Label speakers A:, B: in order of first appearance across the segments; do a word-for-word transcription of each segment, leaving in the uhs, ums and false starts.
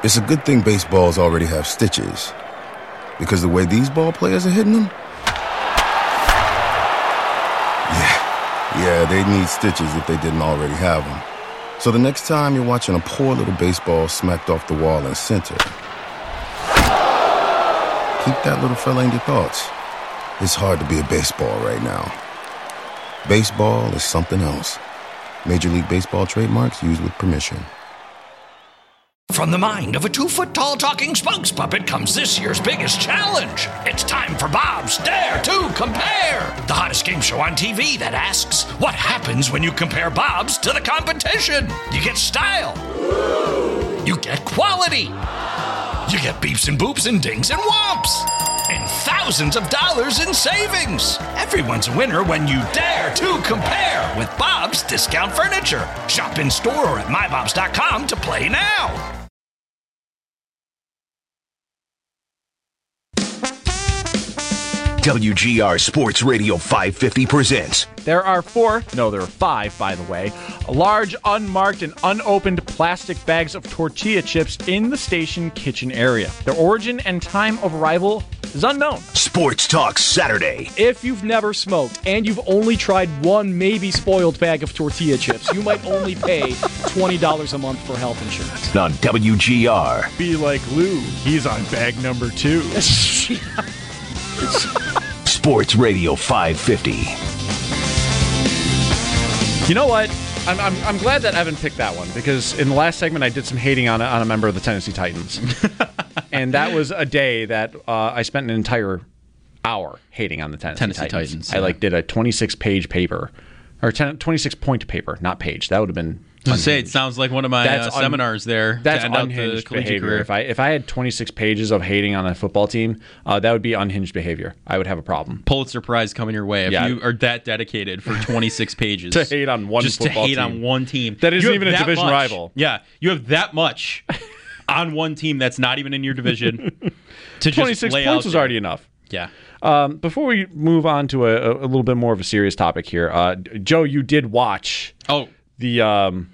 A: It's a good thing baseballs already have stitches, because the way these ball players are hitting them, yeah, yeah, they need stitches if they didn't already have them. So the next time you're watching a poor little baseball smacked off the wall in center, keep that little fella in your thoughts. It's hard to be a baseball right now. Baseball is something else. Major League Baseball trademarks used with permission.
B: From the mind of a two-foot-tall talking spokes puppet comes this year's biggest challenge. It's time for Bob's Dare to Compare, the hottest game show on T V that asks, what happens when you compare Bob's to the competition? You get style. You get quality. You get beeps and boops and dings and whomps. And thousands of dollars in savings. Everyone's a winner when you dare to compare with Bob's Discount Furniture. Shop in store or at my bobs dot com to play now.
C: W G R Sports Radio five fifty presents.
D: There are four, no, there are five, by the way, large, unmarked, and unopened plastic bags of tortilla chips in the station kitchen area. Their origin and time of arrival is unknown.
C: Sports Talk Saturday.
E: If you've never smoked and you've only tried one maybe spoiled bag of tortilla chips, you might only pay twenty dollars a month for health insurance.
C: On W G R.
D: Be like Lou, he's on bag number two.
C: Sports Radio five fifty.
D: You know what? I'm, I'm I'm glad that Evan picked that one, because in the last segment I did some hating on a, on a member of the Tennessee Titans. And that was a day that uh, I spent an entire hour hating on the Tennessee,
F: Tennessee
D: Titans.
F: Titans,
D: I
F: yeah.
D: like did a twenty-six page paper, or twenty-six point paper, not page. That would have been.
F: I was say, it sounds like one of my uh,
D: un-
F: seminars there.
D: That's
F: to end out the
D: unhinged
F: collegiate
D: behavior.
F: career.
D: If I if I had twenty-six pages of hating on a football team, uh, that would be unhinged behavior. I would have a problem.
F: Pulitzer Prize coming your way if
D: Yeah.
F: you are that dedicated for twenty-six pages
D: To hate on one
F: just to
D: football
F: hate
D: team.
F: on one team
D: That isn't
F: You have
D: even a
F: that
D: division
F: much-
D: rival.
F: Yeah, you have that much on one team that's not even in your division. To just
D: twenty-six
F: lay
D: points
F: out
D: was
F: there.
D: already enough.
F: Yeah.
D: Um, before we move on to a, a little bit more of a serious topic here, uh, Joe, you did watch
F: Oh,
D: the. Um,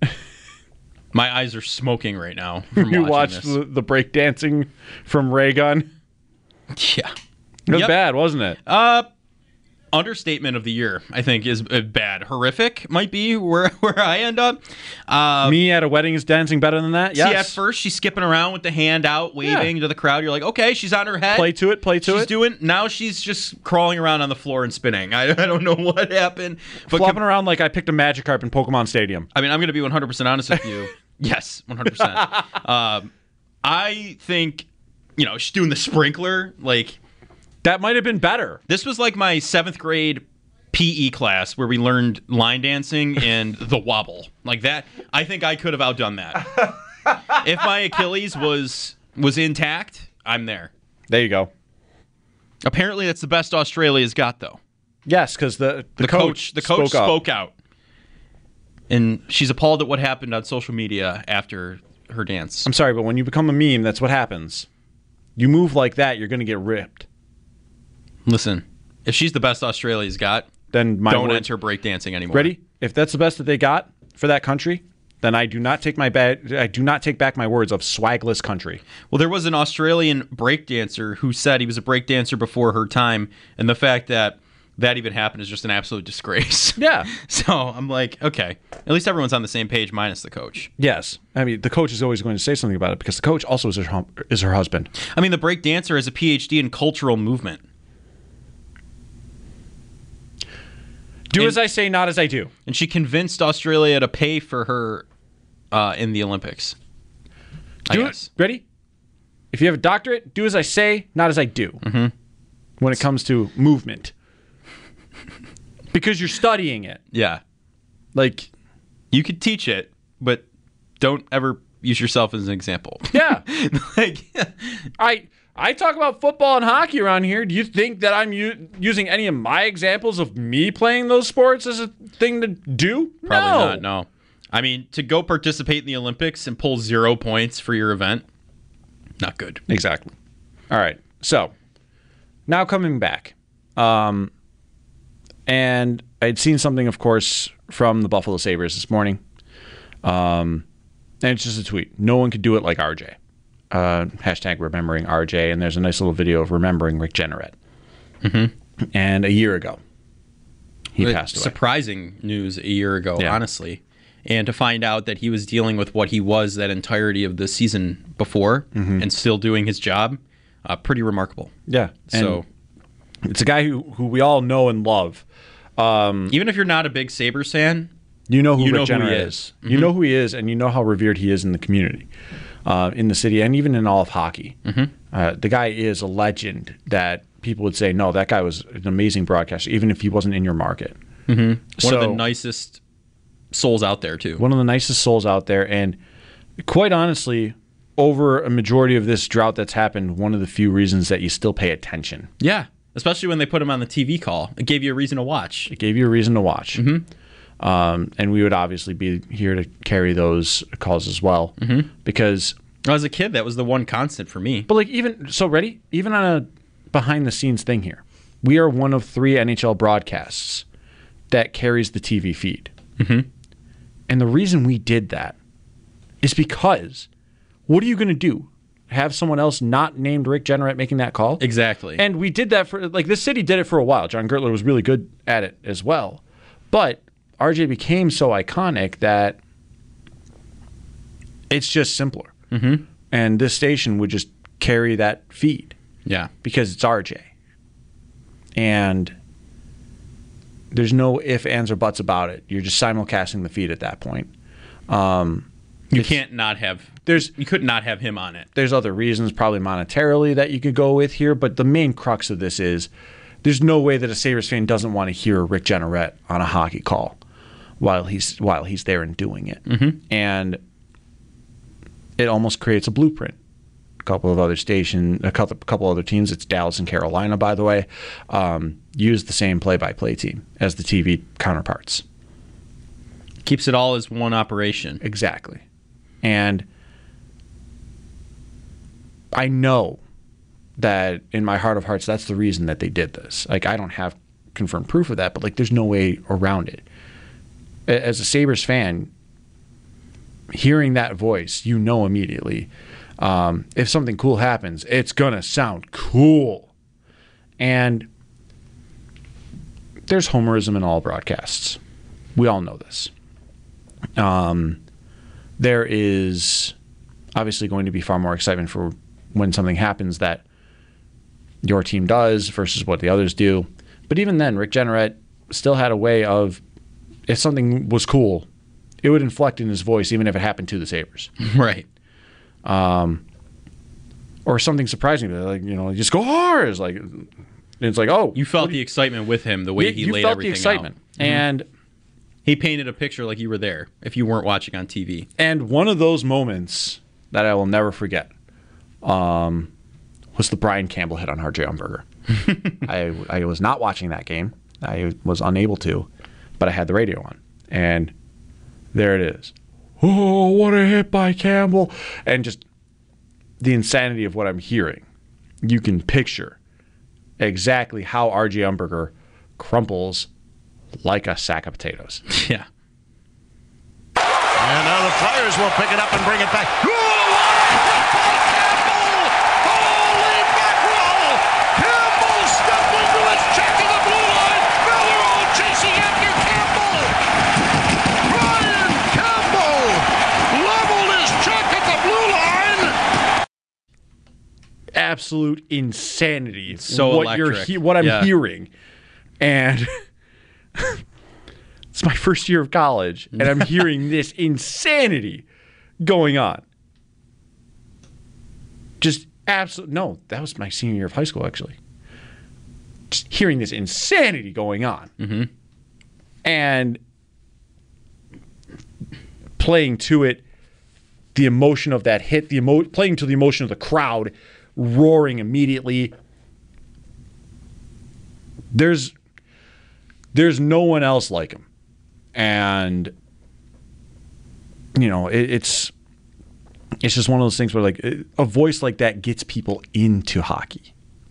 F: my eyes are smoking right now from
D: you
F: watching
D: watched
F: this.
D: the, the break dancing from Ray Gun.
F: Yeah.
D: It was
F: Yep.
D: bad, wasn't it?
F: Uh, understatement of the year, I think, is uh, bad. Horrific might be where, where I end up. Uh,
D: Me at a wedding is dancing better than that. Yes.
F: See, at first she's skipping around with the hand out, waving
D: Yeah.
F: to the crowd. You're like, okay, she's on her head.
D: Play to it, play to
F: she's
D: it.
F: doing. Now she's just crawling around on the floor and spinning. I, I don't know what happened. But
D: Flopping
F: com-
D: around like I picked a Magikarp in Pokemon Stadium.
F: I mean, I'm going to be one hundred percent honest with you. Yes, one hundred percent. Um, I think, you know, she's doing the sprinkler. Like,
D: That might have been better.
F: this was like my seventh grade P E class where we learned line dancing and the wobble. Like that, I think I could have outdone that. If my Achilles was was intact, I'm there.
D: There you go.
F: Apparently, that's the best Australia's got, though.
D: Yes, because the, the
F: The coach, the coach
D: spoke,
F: spoke,
D: up.
F: out, and she's appalled at what happened on social media after her dance.
D: I'm sorry, but when you become a meme, that's what happens. You move like that, you're going to get ripped.
F: Listen, if she's the best Australia's got,
D: Then my
F: don't
D: word-
F: enter breakdancing anymore.
D: Ready? If that's the best that they got for that country, then I do not take my ba- I do not take back my words of swagless country.
F: Well, there was an Australian breakdancer who said he was a breakdancer before her time, and the fact that that even happened is just an absolute disgrace.
D: Yeah.
F: So I'm like, okay, at least everyone's on the same page, minus the coach.
D: Yes. I mean, the coach is always going to say something about it because the coach also is her, hum- is her husband.
F: I mean, the breakdancer has a P H D in cultural movement.
D: Do
F: And-
D: as I say, not as I do.
F: And she convinced Australia to pay for her uh, in the Olympics. I
D: Do
F: guess.
D: it. Ready? If you have a doctorate, do as I say, not as I do. Mm-hmm. When it comes to movement. Because you're studying it.
F: Yeah.
D: Like,
F: You could teach it, but don't ever use yourself as an example.
D: yeah.
F: like,
D: I I talk about football and hockey around here. Do you think that I'm u- using any of my examples of me playing those sports as a thing to do?
F: probably
D: no.
F: not, no. I mean, to go participate in the Olympics and pull zero points for your event, not good.
D: Exactly. All right. So, now coming back. Um, and I'd seen something, of course, from the Buffalo Sabres this morning. Um, and it's just a tweet. No one could do it like R J. uh, hashtag remembering R J, and there's a nice little video of remembering Rick Jeanneret. Mm-hmm. And a year ago, he
F: But
D: passed away.
F: Surprising news a year ago,
D: Yeah.
F: honestly. And to find out that he was dealing with what he was that entirety of the season before
D: Mm-hmm.
F: and still doing his job, uh, pretty remarkable.
D: Yeah. And
F: So
D: it's a guy who, who we all know and love.
F: even if you're not a big Sabres fan,
D: You know who
F: You
D: Rick
F: know who he
D: Jeanneret
F: is.
D: is. You know who he is, and you know how revered he is in the community, uh, in the city, and even in all of hockey. Mm-hmm. Uh, the guy is a legend that people would say, no, that guy was an amazing broadcaster, even if he wasn't in your market.
F: one of
D: So-
F: the nicest souls out there, too.
D: One of the nicest souls out there, and quite honestly, over a majority of this drought that's happened, one of the few reasons that you still pay attention.
F: Yeah, especially when they put him on the T V call. It gave you a reason to watch.
D: It gave you a reason to watch. Mm-hmm. Um, and we would obviously be here to carry those calls as well. Mm-hmm. Because,
F: As a kid, that was the one constant for me.
D: but like even, so ready? Even on a behind the scenes thing here, we are one of three N H L broadcasts that carries the T V feed. Mm-hmm. And the reason we did that is because what are you going to do? Have someone else not named Rick Jeanneret making that call?
F: Exactly.
D: And we did that for, like, this city did it for a while. John Gertler was really good at it as well. But R J became so iconic that it's just simpler. Mm-hmm. And this station would just carry that feed
F: yeah.
D: because it's R J. And there's no ifs, ands, or buts about it. You're just simulcasting the feed at that point. Um,
F: You can't not have.
D: There's
F: You could not have him on it.
D: there's other reasons, probably monetarily, that you could go with here, but the main crux of this is there's no way that a Sabres fan doesn't want to hear Rick Jeanneret on a hockey call while he's while he's there and doing it. Mm-hmm. And it almost creates a blueprint. A couple of other station, a couple, couple other teams, it's Dallas and Carolina, by the way, um, use the same play-by-play team as the T V counterparts.
F: Keeps it all as one operation.
D: Exactly. And I know that in my heart of hearts, that's the reason that they did this. Like, I don't have confirmed proof of that, but like, there's no way around it. A- As a Sabres fan, hearing that voice, you know immediately, um, if something cool happens, it's gonna sound cool. And there's homerism in all broadcasts. We all know this. Um, there is obviously going to be far more excitement for when something happens that your team does versus what the others do. But even then, Rick Jeanneret still had a way of, if something was cool, it would inflect in his voice even if it happened to the Sabres.
F: Right.
D: Or something surprising, like, you know, just go hard. It's like, it's like, oh.
F: You felt the excitement with him, the way
D: you,
F: he
D: you
F: laid
D: felt
F: everything
D: the excitement.
F: out.
D: And
F: He painted a picture like you were there if you weren't watching on T V.
D: And one of those moments that I will never forget um, was the Brian Campbell hit on R J Umberger. I, I was not watching that game. I was unable to, but I had the radio on. And there it is. Oh, what a hit by Campbell. And just the insanity of what I'm hearing. You can picture exactly how R J Umberger crumples like a sack of potatoes.
F: Yeah.
G: And now the Flyers will pick it up and bring it back. Oh, what a hit by Campbell! Holy mackerel! Campbell stepped into his check in the blue line. Now they're all chasing after Campbell. Brian Campbell leveled his check at the blue line.
D: Absolute insanity.
F: so
D: what you're
F: electric.
D: he- what I'm
F: Yeah.
D: hearing. And it's my first year of college, and I'm hearing this insanity going on. Just absolute. No, that was my senior year of high school, actually. Just hearing this insanity going on, mm-hmm. and playing to it, the emotion of that hit, the emo- playing to the emotion of the crowd, roaring immediately. There's there's no one else like him. And, you know, it, it's it's just one of those things where, like, a voice like that gets people into hockey.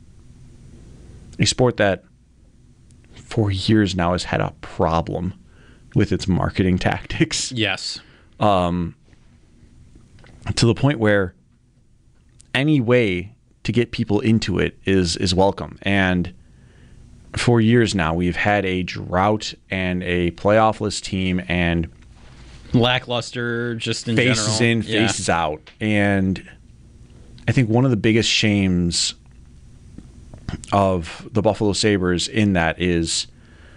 D: A sport that for years now has had a problem with its marketing tactics.
F: Yes.
D: To the point where any way to get people into it is is welcome. And for years now, we've had a drought and a playoffless team and
F: lackluster just in
D: faces
F: general.
D: in,
F: Yeah.
D: faces out. And I think one of the biggest shames of the Buffalo Sabres in that is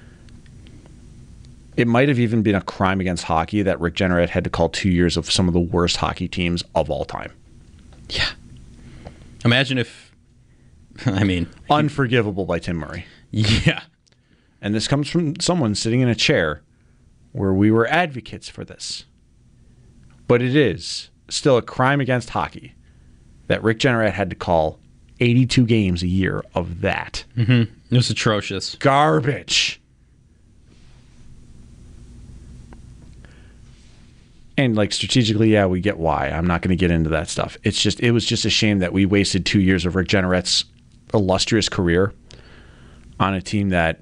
D: it might have even been a crime against hockey that Rick Jeanneret had to call two years of some of the worst hockey teams of all time.
F: Yeah. Imagine if, I mean.
D: Unforgivable by Tim Murray.
F: Yeah.
D: And this comes from someone sitting in a chair where we were advocates for this. But it is still a crime against hockey that Rick Jeanneret had to call eighty-two games a year of that.
F: Mm-hmm. It was atrocious.
D: Garbage. And like strategically, yeah, we get why. I'm not going to get into that stuff. It's just, it was just a shame that we wasted two years of Rick Jeanneret's illustrious career on a team that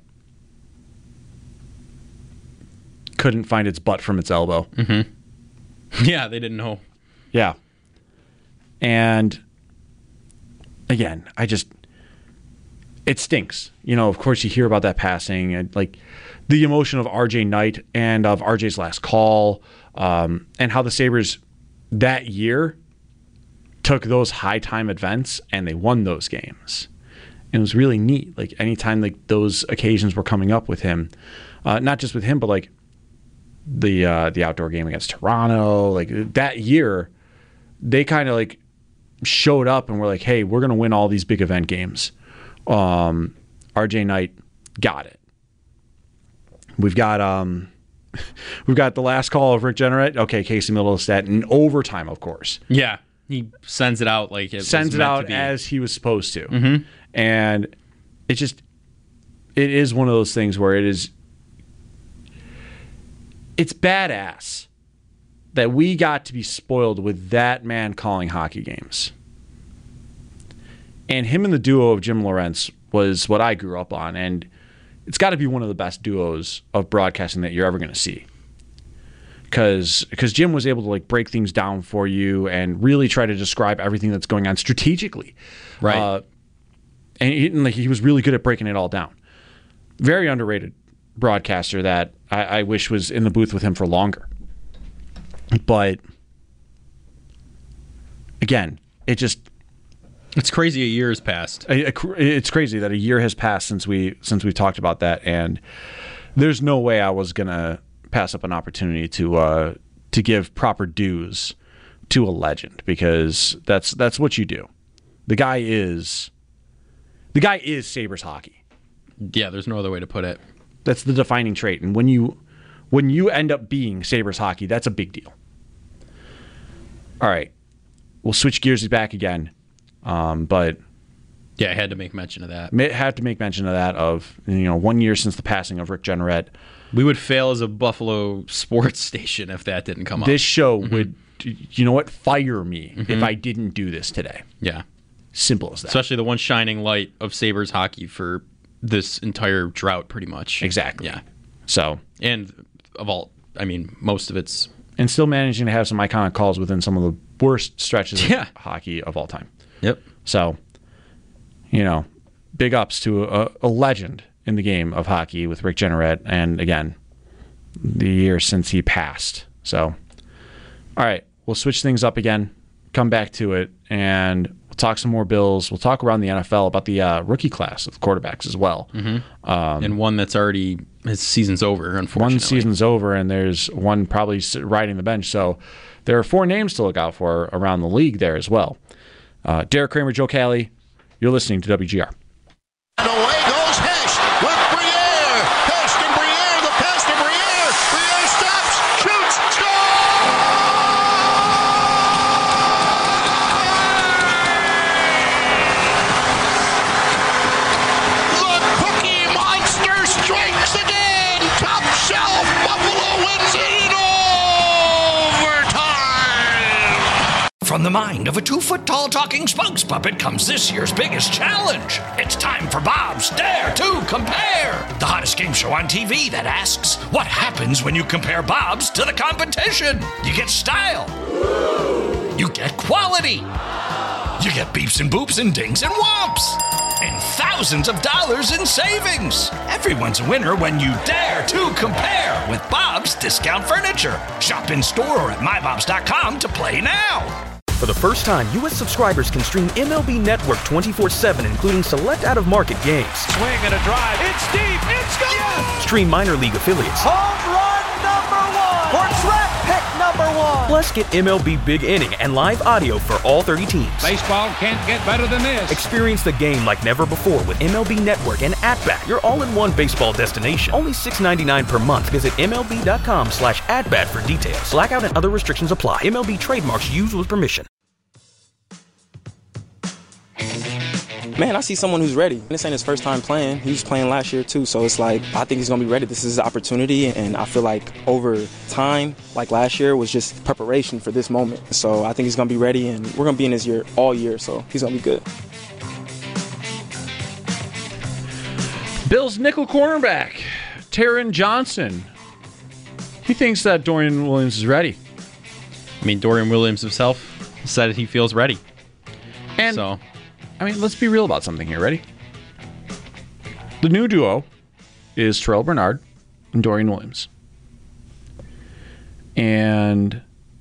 D: couldn't find its butt from its elbow.
F: Mm-hmm. Yeah, they didn't know.
D: Yeah. And again, I just, it stinks. You know, of course you hear about that passing and like the emotion of R J Knight and of R J's last call, um, and how the Sabres that year took those high time events and they won those games. And it was really neat. Like anytime like those occasions were coming up with him, uh, not just with him, but like the uh, the outdoor game against Toronto, like that year, they kind of like showed up and were like, hey, we're going to win all these big event games. Um, R J Knight got it. We've got um, we've got the last call of Rick Jeanneret. Okay, Casey Middlestat in overtime, of course.
F: Yeah, he sends it out like it
D: sends
F: was
D: it
F: meant
D: out
F: to be.
D: as he was supposed to,
F: Mm-hmm.
D: and it just it is one of those things where it is it's badass that we got to be spoiled with that man calling hockey games. And him and the duo of Jim Lorentz was what I grew up on, and it's got to be one of the best duos of broadcasting that you're ever going to see. Because because Jim was able to like break things down for you and really try to describe everything that's going on strategically.
F: Right.
D: Uh, and he, and, like, he was really good at breaking it all down. Very underrated broadcaster that I, I wish was in the booth with him for longer. But again, it just
F: It's crazy a year has passed.
D: a- a- it's crazy that a year has passed since we since we talked about that, and there's no way I was gonna pass up an opportunity to uh, to give proper dues to a legend, because that's that's what you do. The guy is the guy is Sabres hockey.
F: Yeah, there's no other way to put it.
D: That's the defining trait, and when you when you end up being Sabres hockey, that's a big deal. All right, we'll switch gears back again, um, but
F: Yeah, I had to make mention of that.
D: may have to make mention of that. Of you know, one year since the passing of Rick Jeanneret,
F: We would fail as a Buffalo sports station if that didn't come up.
D: this show would, you know what, fire me if I didn't do this today.
F: Yeah.
D: Simple as that.
F: Especially the one shining light of Sabres hockey for this entire drought, pretty much.
D: Exactly.
F: Yeah.
D: So,
F: And of all, I mean, most of it's.
D: and still managing to have some iconic calls within some of the worst stretches
F: Yeah.
D: of hockey of all time.
F: Yep.
D: So, you know, big ups to a, a legend in the game of hockey with Rick Jeanneret, and again, the year since he passed. So, all right, we'll switch things up again, come back to it, and we'll talk some more Bills. We'll talk around the N F L about the uh, rookie class of quarterbacks as well.
F: Mm-hmm.
D: Um,
F: and one that's already, his season's over, unfortunately.
D: One season's over, and there's one probably sit- riding the bench. So there are four names to look out for around the league there as well. Uh, Derek Kramer, Joe Cali, you're listening to W G R.
G: And away goes Hest with Briere. Hest and Briere, the pass to Briere. Briere stops, shoots, score! The Cookie Monster strikes again. Top shelf, Buffalo wins it in overtime.
B: From the mind of a two-foot-tall talking spokes puppet comes this year's biggest challenge. It's time for Bob's Dare to Compare, the hottest game show on T V that asks, what happens when you compare Bob's to the competition? You get style. You get quality. You get beeps and boops and dings and whomps. And thousands of dollars in savings. Everyone's a winner when you dare to compare with Bob's Discount Furniture. Shop in store or at my bobs dot com to play now.
H: For the first time, U S subscribers can stream M L B Network twenty-four seven, including select out-of-market games.
G: Swing and a drive. It's deep. It's gone. Yes!
H: Stream minor league affiliates.
G: Home run number one. Or track pick number one.
H: Plus, get M L B Big Inning and live audio for all thirty teams.
G: Baseball can't get better than this.
H: Experience the game like never before with M L B Network and At-Bat, your all-in-one baseball destination. Only six dollars and ninety-nine cents per month. Visit M L B dot com slash at-bat for details. Blackout and other restrictions apply. M L B trademarks used with permission.
I: Man, I see someone who's ready. This ain't his first time playing. He was playing last year too, so it's like I think he's gonna be ready. This is his opportunity, and I feel like over time, like last year, was just preparation for this moment. So I think he's gonna be ready, and we're gonna be in his year all year, so he's gonna be good.
D: Bills nickel cornerback Taron Johnson. He thinks that Dorian Williams is ready.
F: I mean, Dorian Williams himself said he feels ready.
D: And
F: so.
D: I mean, let's be real about something here. Ready? The new duo is Terrell Bernard and Dorian Williams. And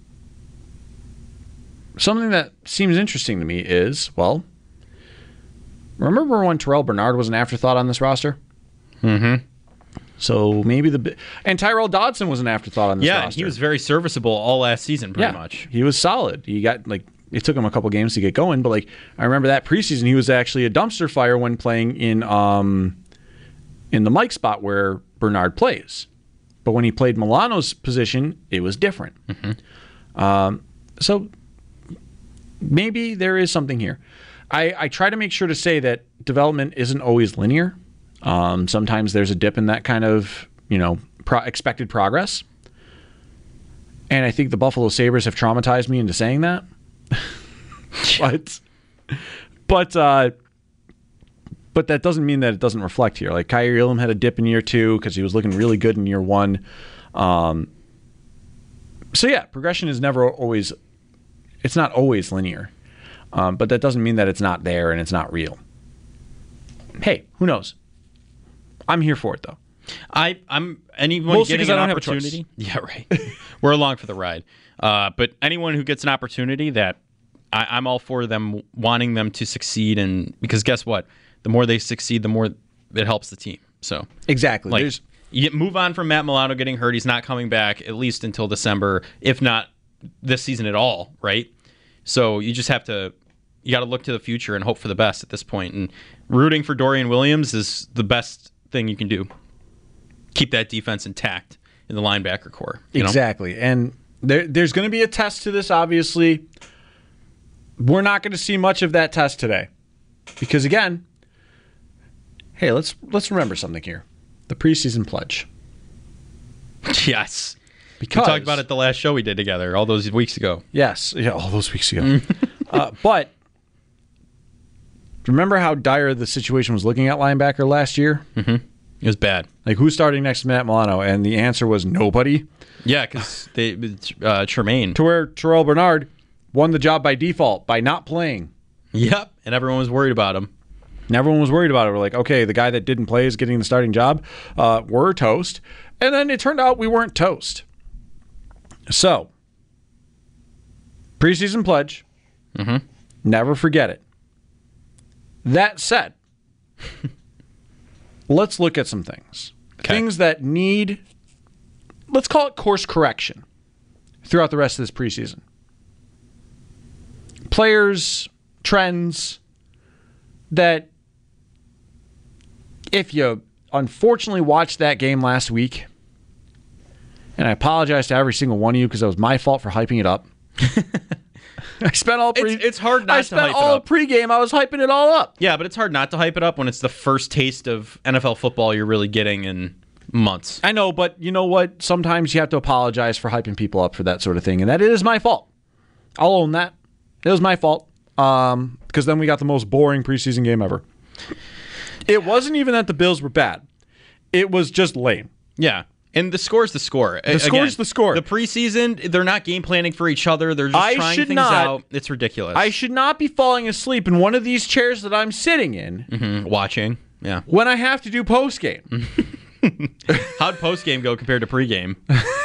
D: something that seems interesting to me is, well, remember when Terrell Bernard was an afterthought on this roster?
F: Mm-hmm.
D: So maybe the... And Tyrell Dodson was an afterthought on this
F: yeah,
D: roster.
F: Yeah, he was very serviceable all last season, pretty
D: yeah,
F: much.
D: He was solid. He got, like... It took him a couple games to get going, but like I remember that preseason, he was actually a dumpster fire when playing in um, in the Mike spot where Bernard plays. But when he played Milano's position, it was different. Mm-hmm. Um, so maybe there is something here. I, I try to make sure to say that development isn't always linear. Um, sometimes there's a dip in that kind of you know pro- expected progress. And I think the Buffalo Sabres have traumatized me into saying that. but but uh, but that doesn't mean that it doesn't reflect here. Like Kyrie Elam had a dip in year two because he was looking really good in year one. Um, so yeah, progression is never always. It's not always linear, um, but that doesn't mean that it's not there and it's not real. Hey, who knows? I'm here for it though.
F: I I'm anyone
D: Mostly
F: getting
D: I
F: an
D: don't
F: opportunity. Yeah, right. We're along for the ride. Uh, but anyone who gets an opportunity that I, I'm all for them wanting them to succeed, and because guess what, the more they succeed, the more it helps the team. So
D: exactly,
F: like
D: There's...
F: you move on from Matt Milano getting hurt. He's not coming back at least until December, if not this season at all. Right. So you just have to you got to look to the future and hope for the best at this point. And rooting for Dorian Williams is the best thing you can do. Keep that defense intact in the linebacker core. You
D: exactly,
F: know?
D: and. There, there's going to be a test to this, obviously. We're not going to see much of that test today. Because, again, hey, let's let's remember something here. The preseason pledge.
F: Yes.
D: Because,
F: we talked about it the last show we did together all those weeks ago.
D: Yes. Yeah, all those weeks ago. uh, but remember how dire the situation was looking at linebacker last year?
F: Mm-hmm. It was bad.
D: Like, who's starting next to Matt Milano? And the answer was nobody.
F: Yeah, because they uh, Tremaine.
D: To where Terrell Bernard won the job by default by not playing.
F: Yep, and everyone was worried about him.
D: And everyone was worried about it. We're like, okay, the guy that didn't play is getting the starting job. Uh, we're toast. And then it turned out we weren't toast. So, preseason pledge.
F: Mm-hmm.
D: Never forget it. That said, let's look at some things. Okay. Things that need... Let's call it course correction throughout the rest of this preseason. Players, trends that if you unfortunately watched that game last week, and I apologize to every single one of you because it was my fault for hyping it up. I spent all pre-
F: it's, it's hard not
D: I
F: to
D: spent
F: hype
D: all
F: it up.
D: pregame. I was hyping it all up.
F: Yeah, but it's hard not to hype it up when it's the first taste of N F L football you're really getting in months.
D: I know, but you know what? Sometimes you have to apologize for hyping people up for that sort of thing, and that is my fault. I'll own that. It was my fault um, because then we got the most boring preseason game ever. It wasn't even that the Bills were bad. It was just lame.
F: Yeah. And the score's the score.
D: The score's the score.
F: The preseason, they're not game planning for each other. They're just
D: I
F: trying
D: should
F: things
D: not,
F: out. It's ridiculous.
D: I should not be falling asleep in one of these chairs that I'm sitting in
F: mm-hmm. watching. Yeah.
D: When I have to do post game.
F: How'd post game go compared to pregame?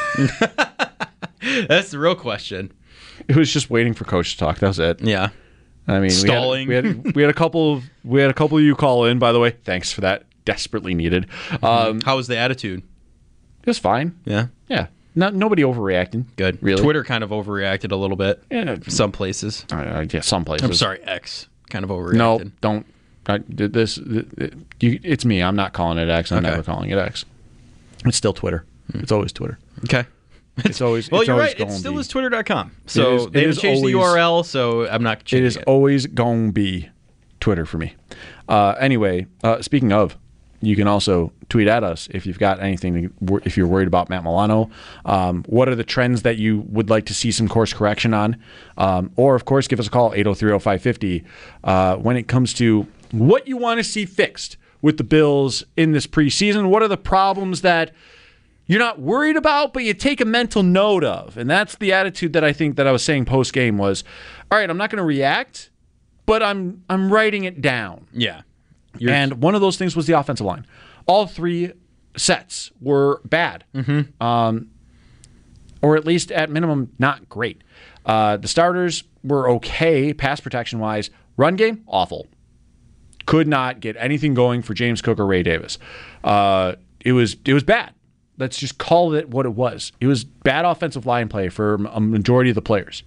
F: That's the real question.
D: It was just waiting for coach to talk. That was it.
F: Yeah.
D: I mean,
F: stalling.
D: We had, we had we had a couple of we had a couple of you call in. By the way, thanks for that. Desperately needed. Um,
F: How was the attitude?
D: It was fine.
F: Yeah.
D: Yeah. Not nobody overreacting.
F: Good.
D: Really.
F: Twitter kind of overreacted a little bit.
D: Yeah.
F: Some places.
D: Uh, yeah. Some places.
F: I'm sorry. X kind of overreacted.
D: No, don't. I, this. It, you, it's me. I'm not calling it X. I'm
F: Okay.
D: never calling it X. It's still Twitter.
F: Hmm.
D: It's always Twitter.
F: Okay.
D: It's always.
F: Well,
D: it's
F: you're
D: always
F: right. It
D: gonna
F: still
D: be.
F: is twitter dot com. So
D: is-
F: they
D: it
F: haven't
D: is
F: changed the U
D: always-
F: R L, so I'm not changing
D: It
F: it.
D: is always going to be Twitter for me. Uh, anyway, uh, speaking of, you can also tweet at us if you've got anything, to, if you're worried about Matt Milano. Um, what are the trends that you would like to see some course correction on? Um, or, of course, give us a call, eight oh three oh five fifty, uh, when it comes to what you want to see fixed with the Bills in this preseason. What are the problems that you're not worried about, but you take a mental note of? And that's the attitude that I think that I was saying post-game was, all right, I'm not going to react, but I'm I'm writing it down.
F: Yeah. You're,
D: And one of those things was the offensive line. All three sets were bad,
F: mm-hmm.
D: um, or at least at minimum not great. Uh, the starters were okay, pass protection-wise. Run game, awful. Could not get anything going for James Cook or Ray Davis. Uh, it was it was bad. Let's just call it what it was. It was bad offensive line play for a majority of the players.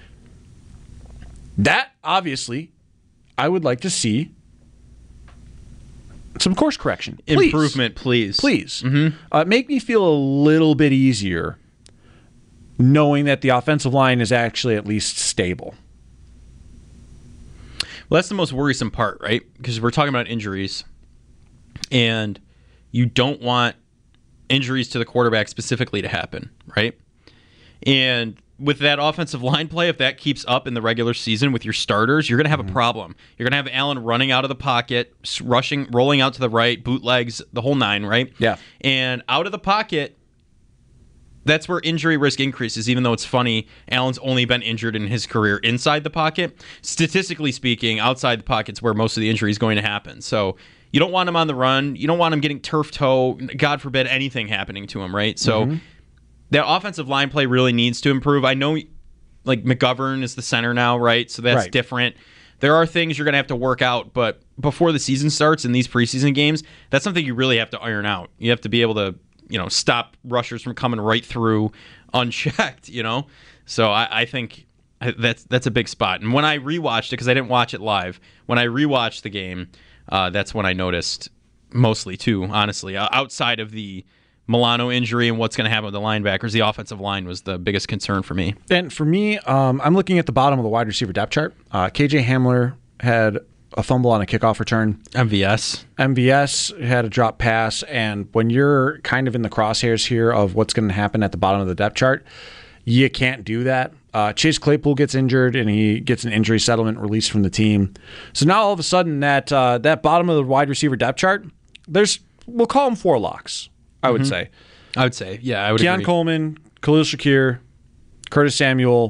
D: That, obviously, I would like to see some course correction. Please.
F: Improvement, please.
D: Please.
F: Mm-hmm.
D: Uh, make me feel a little bit easier knowing that the offensive line is actually at least stable.
F: Well, that's the most worrisome part, right? Because we're talking about injuries, and you don't want injuries to the quarterback specifically to happen, right? And with that offensive line play, if that keeps up in the regular season with your starters, you're going to have a problem. You're going to have Allen running out of the pocket, rushing, rolling out to the right, bootlegs, the whole nine, right?
D: Yeah.
F: And out of the pocket, that's where injury risk increases, even though it's funny, Allen's only been injured in his career inside the pocket. Statistically speaking, outside the pocket's where most of the injury is going to happen. So you don't want him on the run. You don't want him getting turf toe. God forbid anything happening to him, right? So
D: Mm-hmm.
F: that offensive line play really needs to improve. I know, like, McGovern is the center now, right? So that's
D: Right.
F: different. There are things you're going to have to work out, but before the season starts in these preseason games, that's something you really have to iron out. You have to be able to, you know, stop rushers from coming right through unchecked, you know? So I, I think that's that's a big spot. And when I rewatched it, because I didn't watch it live, when I rewatched the game, uh, that's when I noticed mostly, too, honestly, outside of the Milano injury and what's going to happen with the linebackers, the offensive line was the biggest concern for me.
D: And for me, um, I'm looking at the bottom of the wide receiver depth chart. Uh, K J Hamler had a fumble on a kickoff return.
F: M V S.
D: M V S had a drop pass. And when you're kind of in the crosshairs here of what's going to happen at the bottom of the depth chart, you can't do that. Uh, Chase Claypool gets injured, and he gets an injury settlement released from the team. So now all of a sudden, that uh, that bottom of the wide receiver depth chart, there's we'll call them four locks. I would
F: Mm-hmm.
D: say.
F: I would say, yeah, I would
D: Keon
F: agree.
D: Coleman, Khalil Shakir, Curtis Samuel.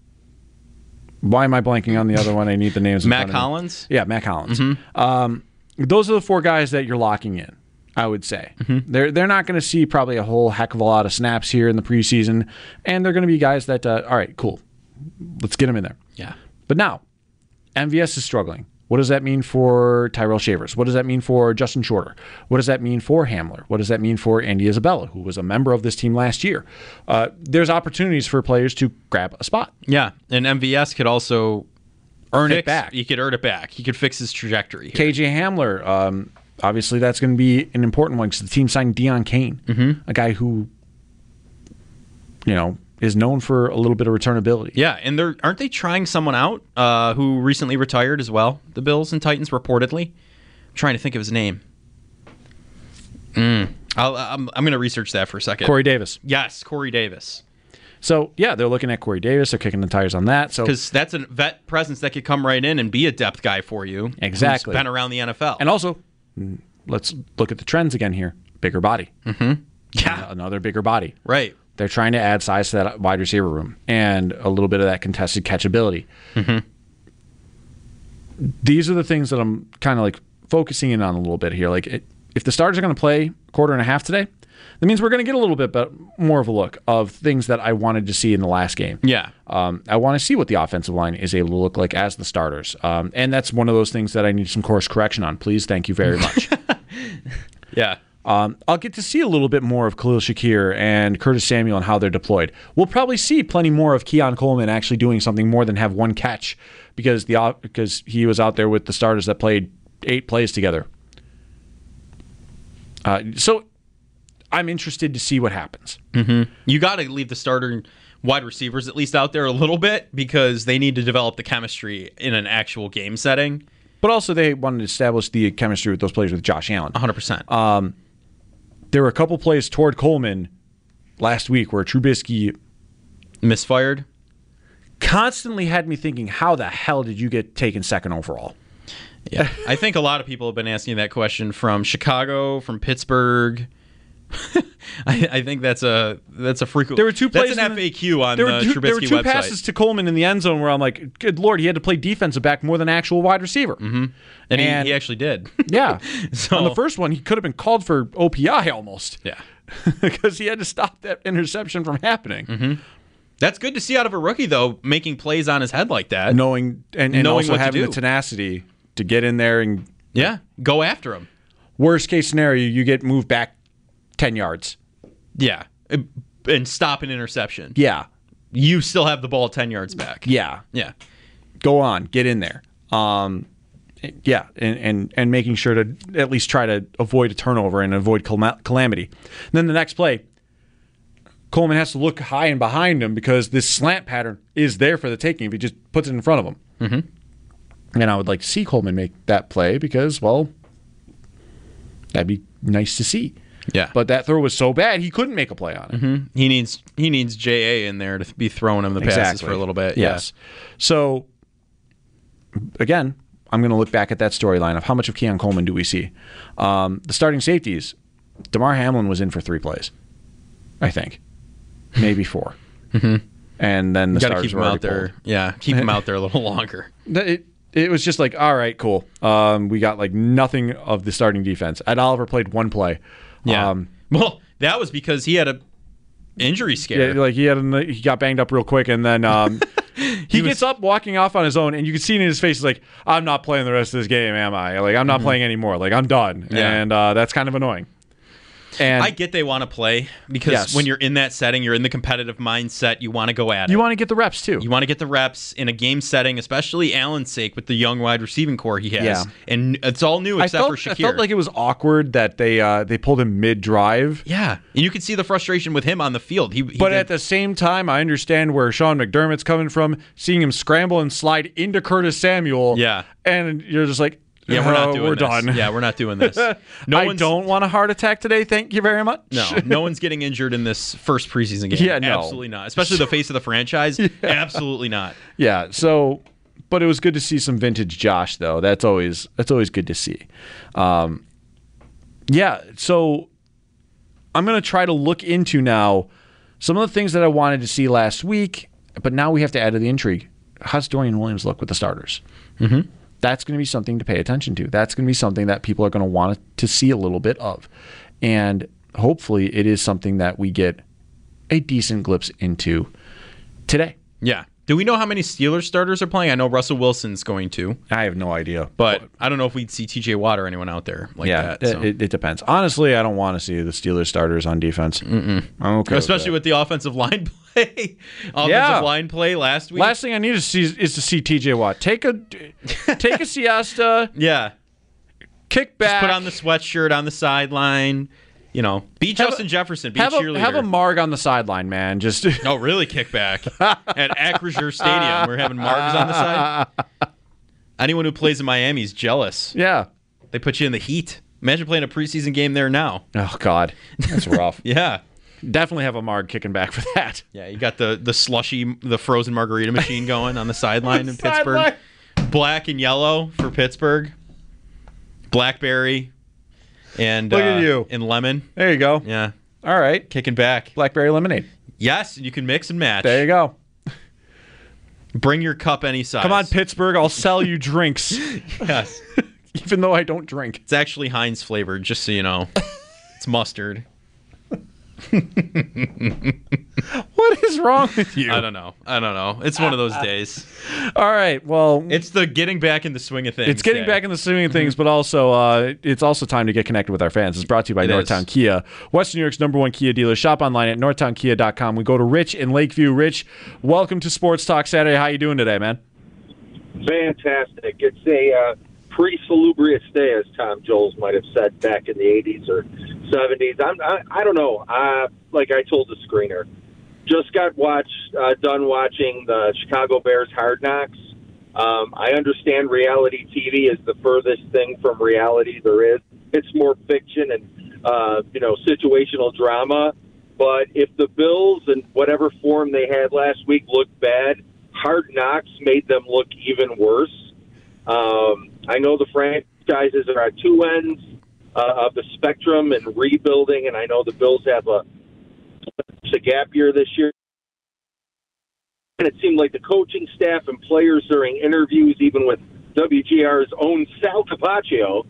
D: Why am I blanking on the other one? I need the names. in
F: Matt
D: front of me.
F: Collins?
D: Yeah, Matt Collins.
F: Mm-hmm.
D: Um, those are the four guys that you're locking in, I would say.
F: Mm-hmm.
D: They're they're not going to see probably a whole heck of a lot of snaps here in the preseason, and they're going to be guys that, uh, all right, cool. Let's get them in there.
F: Yeah.
D: But now, M V S is struggling. What does that mean for Tyrell Shavers? What does that mean for Justin Shorter? What does that mean for Hamler? What does that mean for Andy Isabella, who was a member of this team last year? Uh, there's opportunities for players to grab a spot.
F: Yeah, and M V S could also
D: Earn
F: fix,
D: it back.
F: He could earn it back. He could fix his trajectory. Here.
D: K J Hamler, um, obviously that's going to be an important one because the team signed Deion Kane,
F: mm-hmm.
D: a guy who, you know, is known for a little bit of returnability.
F: Yeah, and they're aren't they trying someone out uh, who recently retired as well? The Bills and Titans reportedly. I'm trying to think of his name. Mm. I'll, I'm I'm going to research that for a second.
D: Corey Davis.
F: Yes, Corey Davis.
D: So, yeah, they're looking at Corey Davis. They're kicking the tires on that. So,
F: because that's a vet presence that could come right in and be a depth guy for you.
D: Exactly.
F: Who's been around the N F L.
D: And also, let's look at the trends again here. Bigger body.
F: Mm-hmm. Yeah.
D: Another bigger body.
F: Right.
D: They're trying to add size to that wide receiver room and a little bit of that contested catchability.
F: Mm-hmm.
D: These are the things that I'm kind of like focusing in on a little bit here. Like, it, if the starters are going to play a quarter and a half today, that means we're going to get a little bit more of a look of things that I wanted to see in the last game.
F: Yeah.
D: Um, I want to see what the offensive line is able to look like as the starters. Um, and that's one of those things that I need some course correction on. Please, thank you very much.
F: Yeah.
D: Um, I'll get to see a little bit more of Khalil Shakir and Curtis Samuel and how they're deployed. We'll probably see plenty more of Keon Coleman actually doing something more than have one catch because the because he was out there with the starters that played eight plays together. Uh, so I'm interested to see what happens.
F: Mm-hmm. You got to leave the starter wide receivers at least out there a little bit because they need to develop the chemistry in an actual game setting.
D: But also they wanted to establish the chemistry with those players with Josh Allen.
F: one hundred percent.
D: Um, there were a couple plays toward Coleman last week where Trubisky
F: misfired.
D: Constantly had me thinking, how the hell did you get taken second overall?
F: Yeah, I think a lot of people have been asking that question from Chicago, from Pittsburgh. I, I think that's a that's a frequent.
D: There were two plays.
F: That's an
D: in
F: F A Q on
D: there
F: the
D: were two,
F: Trubisky
D: There were two
F: website.
D: passes to Coleman in the end zone where I'm like, good Lord, he had to play defensive back more than actual wide receiver.
F: Mm-hmm. And,
D: And-
F: he, he actually did.
D: Yeah.
F: So-
D: On the first one, he could have been called for O P I almost.
F: Yeah.
D: Because he had to stop that interception from happening.
F: Mm-hmm. That's good to see out of a rookie, though, making plays on his head like that.
D: Knowing and, and
F: Knowing
D: also
F: what to
D: having
F: do.
D: the tenacity to get in there and
F: Yeah, go after him.
D: worst case scenario, you get moved back ten yards.
F: Yeah, and stop an interception.
D: Yeah.
F: You still have the ball ten yards back.
D: Yeah.
F: Yeah.
D: Go on, get in there. Um, yeah, and, and and making sure to at least try to avoid a turnover and avoid cal- calamity. And then the next play, Coleman has to look high and behind him because this slant pattern is there for the taking if he just puts it in front of him.
F: Mm-hmm.
D: And I would like to see Coleman make that play because, well, that'd be nice to see.
F: Yeah.
D: But that throw was so bad he couldn't make a play on it.
F: Mm-hmm. He needs he needs J A in there to be throwing him the passes
D: Exactly.
F: for a little bit.
D: Yes. So, again, I'm going to look back at that storyline of how much of Keon Coleman do we see. Um, the starting safeties, DeMar Hamlin was in for three plays, I think. Maybe four.
F: Mm-hmm.
D: And then the
F: Got to
D: starters
F: keep
D: were
F: him
D: already
F: out there.
D: pulled.
F: Yeah, keep him out there a little longer.
D: It, it was just like, all right, cool. Um, we got like nothing of the starting defense. Ed Oliver played one play.
F: Yeah.
D: Um,
F: well, that was because he had a injury scare.
D: Yeah, like he had a, he got banged up real quick, and then um, he,
F: He was-
D: gets up walking off on his own, and you can see in his face, he's like, "I'm not playing the rest of this game, am I? Like, I'm not
F: Mm-hmm.
D: playing anymore. Like, I'm done."
F: Yeah.
D: And uh, that's kind of annoying. And
F: I get they want to play because
D: Yes.
F: when you're in that setting, you're in the competitive mindset. You want to go at
D: you
F: it.
D: want to get the reps too.
F: You want to get the reps in a game setting, especially Allen's sake with the young wide receiving core he has.
D: Yeah.
F: And it's all new
D: I
F: except
D: felt,
F: for
D: I
F: Shakir.
D: felt like it was awkward that they uh, they pulled him mid drive.
F: yeah. And you could see the frustration with him on the field. He, he
D: But
F: did-
D: at the same time, I understand where Sean McDermott's coming from, seeing him scramble and slide into Curtis Samuel.
F: Yeah.
D: And you're just like,
F: yeah, we're not
D: "Oh,
F: doing
D: we're
F: this.
D: done.
F: Yeah, we're not doing this. No
D: I
F: one's,
D: don't want a heart attack today. Thank you very much.
F: No, no one's getting injured in this first preseason game.
D: Yeah, no.
F: Absolutely not. Especially the face of the franchise. Absolutely not.
D: Yeah, so but it was good to see some vintage Josh though. That's always that's always good to see. Um, yeah, so I'm going to try to look into now some of the things that I wanted to see last week, but now we have to add to the intrigue. How's Dorian Williams look with the starters?
F: Mm-hmm.
D: That's going to be something to pay attention to. That's going to be something that people are going to want to see a little bit of. And hopefully it is something that we get a decent glimpse into today.
F: Yeah. Do we know how many Steelers starters are playing? I know Russell Wilson's going to,
D: I have no idea.
F: but I don't know if we'd see T J Watt or anyone out there like
D: yeah,
F: that. So.
D: it, it depends. Honestly, I don't want to see the Steelers starters on defense. Mm-mm. I'm okay.
F: Especially
D: with,
F: with the offensive line play. offensive
D: Yeah.
F: line play last
D: that.
F: week.
D: Last thing I need to see is, is to see T J Watt take a take a siesta,
F: yeah.
D: kick back,
F: Put on the sweatshirt on the sideline. You know, be
D: Have
F: Justin
D: a-
F: Jefferson. Be
D: have
F: a
D: a
F: cheerleader.
D: have a marg on the sideline, man. Just
F: No, really kick back. At Acrisure Stadium, we're having margs on the side. Anyone who plays in Miami is jealous.
D: yeah.
F: They put you in the heat. Imagine playing a preseason game there now.
D: Oh God, that's rough.
F: Yeah.
D: Definitely have a marg kicking back for that.
F: Yeah, you got the the slushy, the frozen margarita machine going on the sideline in Pittsburgh.
D: Sideline.
F: Black and yellow for Pittsburgh. Blackberry and
D: Look at
F: uh,
D: you.
F: and lemon.
D: There you go.
F: Yeah.
D: All right.
F: Kicking back.
D: Blackberry lemonade.
F: Yes, you can mix and match.
D: There you go.
F: Bring your cup any size.
D: Come on, Pittsburgh. I'll sell you drinks.
F: Yes.
D: Even though I don't drink.
F: It's actually Heinz flavored, just so you know. It's mustard.
D: What is wrong with you?
F: I don't know. I don't know. It's one of those days.
D: All right. Well,
F: it's the getting back in the swing of things.
D: It's getting
F: day.
D: back in the swing of things, but also uh, it's also time to get connected with our fans. It's brought to you by
F: It
D: Northtown
F: is.
D: Kia, Western New York's number one Kia dealer. Shop online at northtown kia dot com. We go to Rich in Lakeview. Rich, welcome to Sports Talk Saturday. How you doing today, man?
J: Fantastic. It's a uh, pre-salubrious day, as Tom Jones might have said back in the eighties or seventies. I'm, I, I don't know. Uh, like I told the screener, just got watched, uh, done watching the Chicago Bears Hard Knocks. Um, I understand reality T V is the furthest thing from reality there is. It's more fiction and, uh, you know, situational drama. But if the Bills, in whatever form they had last week, looked bad, Hard Knocks made them look even worse. Um, I know the franchises are at two ends uh, of the spectrum and rebuilding, and I know the Bills have a, a gap year this year. And it seemed like the coaching staff and players during interviews, even with W G R's own Sal Capaccio,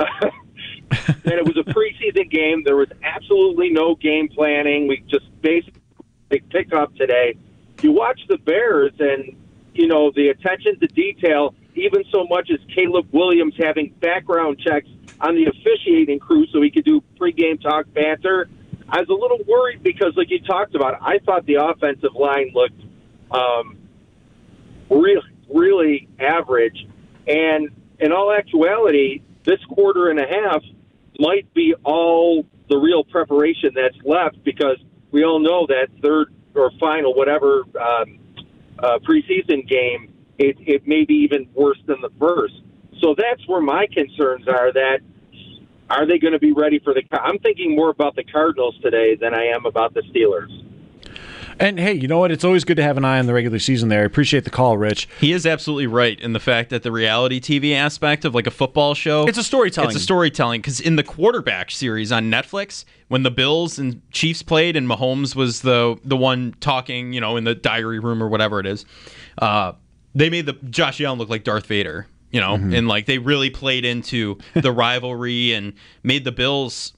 J: that it was a preseason game. There was absolutely no game planning. We just basically picked up today. You watch the Bears and, you know, the attention to detail, even so much as Caleb Williams having background checks on the officiating crew so he could do pregame talk banter. I was a little worried because, like you talked about, I thought the offensive line looked um, really, really average. And in all actuality, this quarter and a half might be all the real preparation that's left, because we all know that third or final, whatever um, uh, preseason game, it, it may be even worse than the first. So that's where my concerns are, that are they going to be ready for the – I'm thinking more about the Cardinals today than I am about the Steelers.
D: And, hey, you know what? It's always good to have an eye on the regular season there. I appreciate the call, Rich.
F: He is absolutely right in the fact that the reality T V aspect of like a football show,
D: It's a storytelling.
F: It's a storytelling, because in the quarterback series on Netflix, when the Bills and Chiefs played and Mahomes was the the one talking, you know, in the diary room or whatever it is, uh, they made the Josh Allen look like Darth Vader, you know,
D: Mm-hmm.
F: and like they really played into the rivalry and made the Bills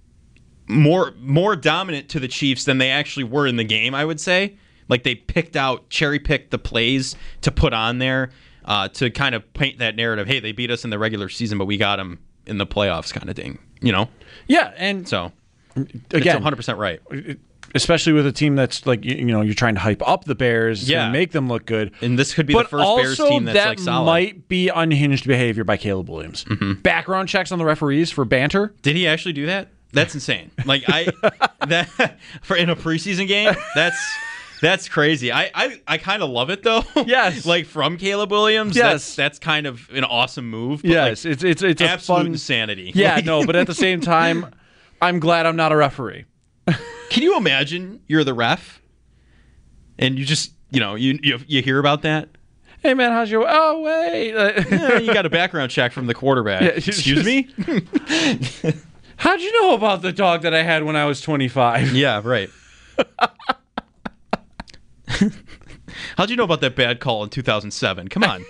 F: more more dominant to the Chiefs than they actually were in the game, I would say. Like they picked out, cherry picked the plays to put on there uh, to kind of paint that narrative. Hey, they beat us in the regular season, but we got them in the playoffs, kind of thing. You know?
D: Yeah, and
F: so
D: again,
F: it's one hundred percent right.
D: Especially with a team that's like, you know, you're trying to hype up the Bears,
F: Yeah.
D: and make them look good.
F: And this could be
D: but
F: the first
D: also,
F: Bears team that's
D: that
F: like solid.
D: might be unhinged behavior by Caleb Williams.
F: Mm-hmm.
D: Background checks on the referees for banter.
F: Did he actually do that? That's insane. Like I that for in a preseason game, that's that's crazy. I I, I kind of love it though.
D: Yes.
F: Like from Caleb Williams.
D: Yes.
F: That's that's kind of an awesome move. But
D: Yes,
F: like,
D: it's it's it's a
F: absolute
D: fun
F: insanity.
D: Yeah,
F: Like-
D: no, but at the same time, I'm glad I'm not a referee.
F: Can you imagine you're the ref and you just, you know, you you, you hear about that?
D: Hey man, how's your? Oh wait,
F: Yeah, you got a background check from the quarterback.
D: Yeah,
F: Excuse
D: just-
F: me?
D: How'd you know about the dog that I had when I was twenty-five?
F: Yeah, right. How'd you know about that bad call in two thousand seven? Come on.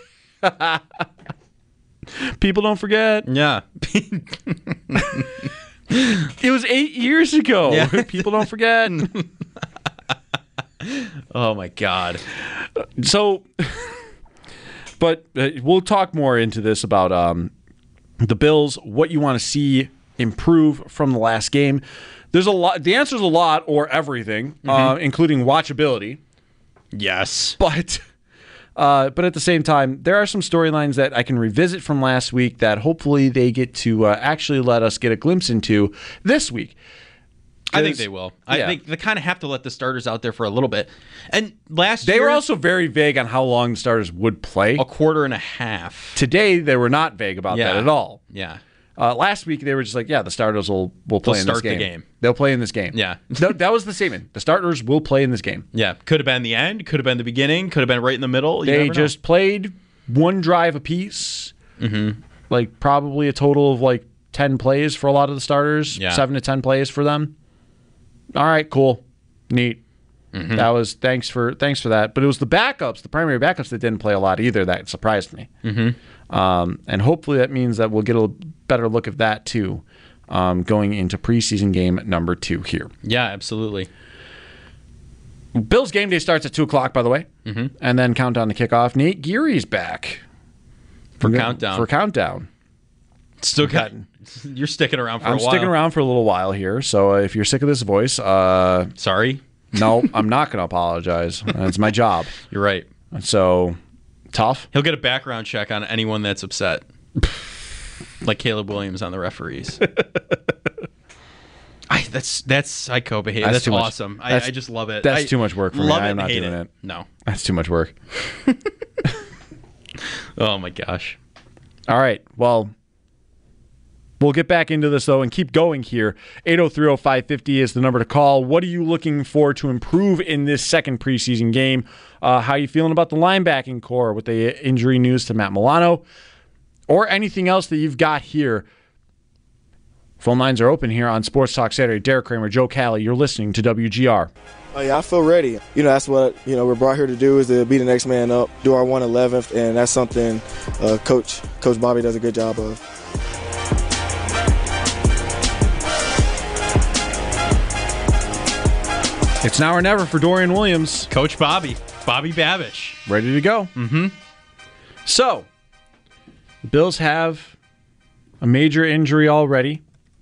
D: People don't forget.
F: Yeah.
D: It was eight years ago.
F: Yeah.
D: People don't forget.
F: Oh my God.
D: So, but uh, we'll talk more into this about um, the Bills, what you want to see improve from the last game. There's a lot. The answer is a lot or everything,
F: Mm-hmm.
D: uh, including watchability.
F: Yes.
D: But uh, but at the same time, there are some storylines that I can revisit from last week that hopefully they get to uh, actually let us get a glimpse into this week.
F: I think they will. I
D: yeah.
F: think they kind of have to let the starters out there for a little bit. And last
D: They
F: year,
D: were also very vague on how long the starters would play.
F: a quarter and a half.
D: Today, they were not vague about
F: Yeah.
D: that at all.
F: Yeah.
D: Uh, last week, they were just like, yeah, the starters will, will play
F: They'll
D: in this
F: start the
D: game.
F: game.
D: They'll play in this game.
F: Yeah.
D: no, that was the statement. The starters will play in this game.
F: Yeah. Could have been the end. Could have been the beginning. Could have been right in the middle. You
D: They
F: never know.
D: just played one drive apiece.
F: Mm-hmm.
D: Like probably a total of like ten plays for a lot of the starters.
F: Yeah.
D: Seven to ten plays for them. All right, cool, neat.
F: Mm-hmm.
D: That was thanks for thanks for that. But it was the backups, the primary backups, that didn't play a lot either. That surprised me.
F: Mm-hmm.
D: Um, and hopefully that means that we'll get a better look at that too, um, going into preseason game number two here.
F: Yeah, absolutely.
D: Bills game day starts at two o'clock, by the way,
F: mm-hmm.
D: and then countdown to kickoff. Nate Geary's back
F: for countdown.
D: For countdown.
F: Still got. You're sticking around for
D: I'm
F: a while.
D: sticking around for a little while here. So uh, if you're sick of this voice, uh,
F: sorry.
D: No, I'm not going to apologize. It's my job.
F: You're right.
D: So tough.
F: He'll get a background check on anyone that's upset, like Caleb Williams on the referees. I, that's that's psycho behavior. That's, that's
D: too
F: awesome.
D: Much,
F: I,
D: that's,
F: I just love it.
D: That's
F: I
D: too much work for me.
F: Love
D: I'm
F: it,
D: not
F: hate
D: doing
F: it.
D: it.
F: No,
D: that's too much work.
F: Oh my gosh.
D: All right. Well, we'll get back into this though and keep going here. eight oh three oh five fifty is the number to call. What are you looking for to improve in this second preseason game? Uh, how are you feeling about the linebacking core with the injury news to Matt Milano, or anything else that you've got here? Phone lines are open here on Sports Talk Saturday. Derek Kramer, Joe Cali, you're listening to W G R.
I: Oh, yeah, I feel ready. You know, that's what, you know, we're brought here to do, is to be the next man up, do our one eleventh, and that's something uh, Coach Coach Bobby does a good job of.
D: It's now or never for Dorian Williams.
F: Coach Bobby. Bobby Babish.
D: Ready to go.
F: Mm-hmm.
D: So, the Bills have a major injury already,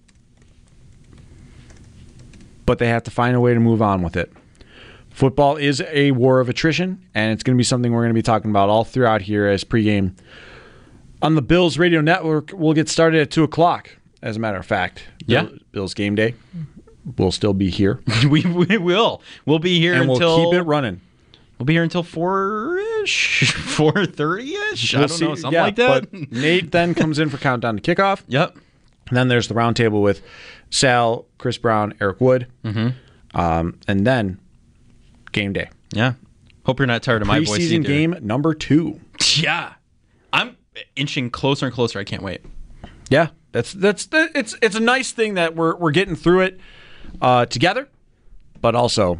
D: but they have to find a way to move on with it. Football is a war of attrition, and it's going to be something we're going to be talking about all throughout here as pregame. On the Bills Radio Network, we'll get started at two o'clock, as a matter of fact.
F: Yeah.
D: Bill, Bills game day. We'll still be here.
F: we, we will. We'll be here
D: and
F: until...
D: we'll keep it running.
F: We'll be here until four-ish, four thirty-ish.
D: We'll
F: I don't
D: see.
F: know, something
D: yeah,
F: like that.
D: But Nate then comes in for countdown to kickoff.
F: Yep.
D: And then there's the roundtable with Sal, Chris Brown, Eric Wood.
F: Mm-hmm.
D: Um, and then game day.
F: Yeah. Hope you're not tired of my voice either.
D: Preseason game number two.
F: Yeah. I'm inching closer and closer. I can't wait.
D: Yeah. That's that's it's it's a nice thing that we're we're getting through it uh, together, but also